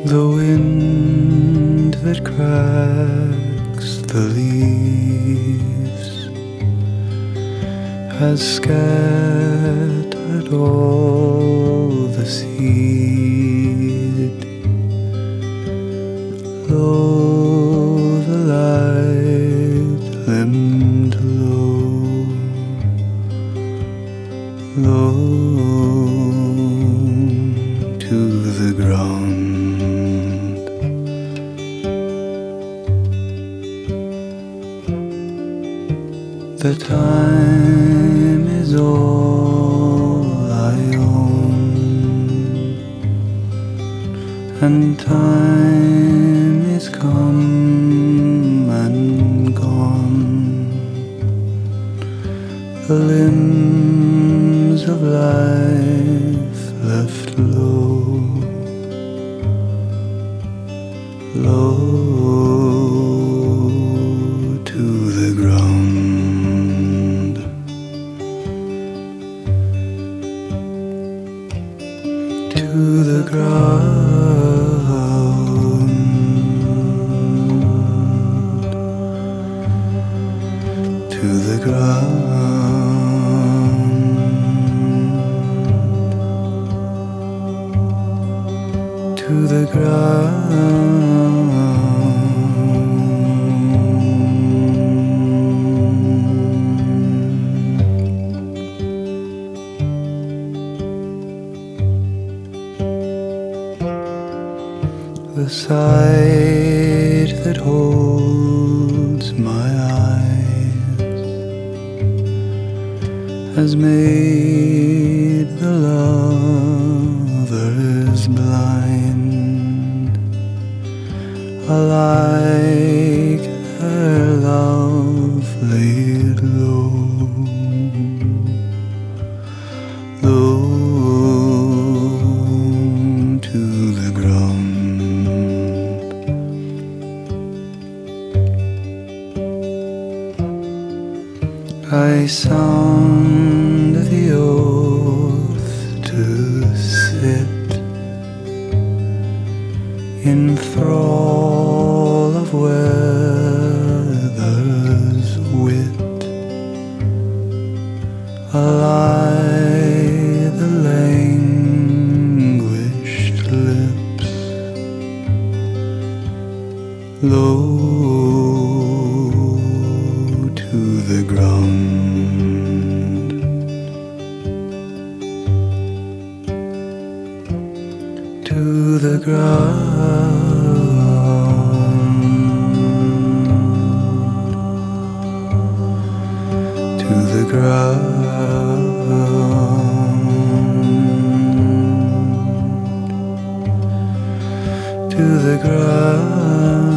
The wind that cracks the leaves has scattered all the seed. Lo, the light limbed low, low to the ground. The time is all I own, and time is come and gone. The limbs of life left low, low to the ground. To the ground, to the ground, to the ground. The sight that holds my eyes has made the lovers blind, alike her love laid low, low to the ground. I sound the oath to sit in thrall of weather's wit, ally the languished lips, low to the ground. To the ground, to the ground, to the ground.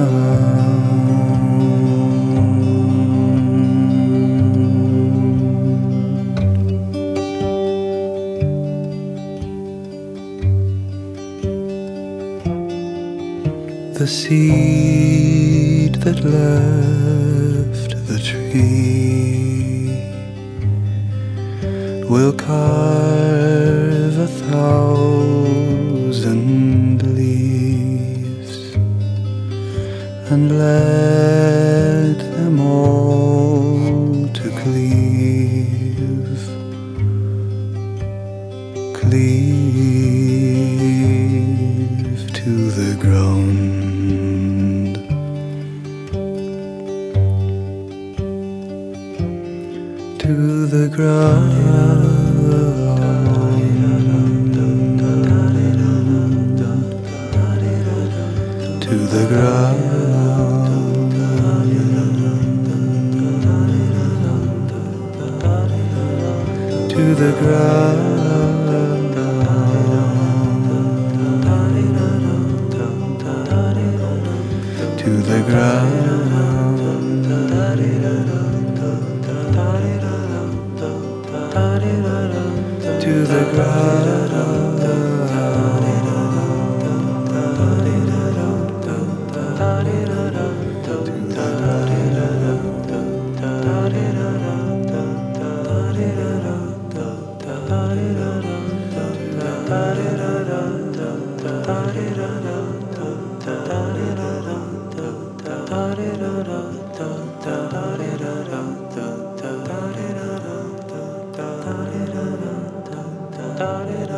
The seed that left the tree will carve 1,000 leaves and let them all to cleave, cleave to the ground. To the ground, to the ground, to the ground, to the ground. To the ground, da da da da da da da da da da. da